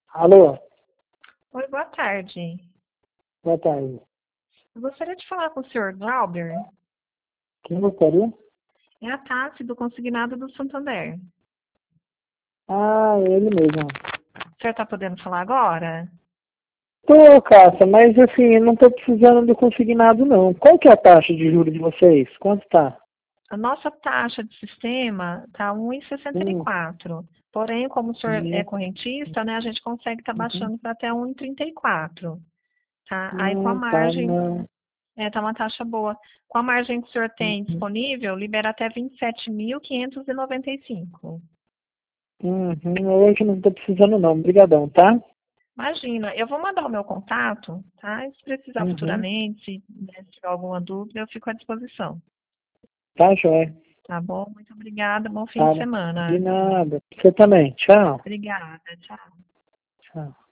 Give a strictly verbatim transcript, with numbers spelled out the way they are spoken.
Alô, Oi, boa tarde. boa tarde. Eu gostaria de falar com o senhor Glauber. Quem gostaria? É a Tassi do Consignado do Santander. Ah, é ele mesmo. O senhor está podendo falar agora? Tô, Cássia, mas assim, eu não tô precisando do consignado, não. Qual que é a taxa de juros de vocês? Quanto tá? A nossa taxa de sistema está um vírgula sessenta e Hum, quatro. Porém, como o senhor é hum, correntista, né, a gente consegue estar uhum. baixando para até um vírgula trinta e quatro. Tá? Aí com a Hum, tá, margem, não. é, tá uma taxa boa. Com a margem que o senhor tem Uhum. disponível, libera até vinte e sete mil quinhentos e noventa e cinco. Uhum. Hoje não tô precisando, não. Obrigadão, tá? Imagina, eu vou mandar o meu contato, tá? E se precisar Uhum. futuramente, se, né, se tiver alguma dúvida, eu fico à disposição. Tá, joia. Tá bom? Muito obrigada, bom fim Tá, de de semana. nada. Você também. Tchau. Obrigada, tchau. Tchau.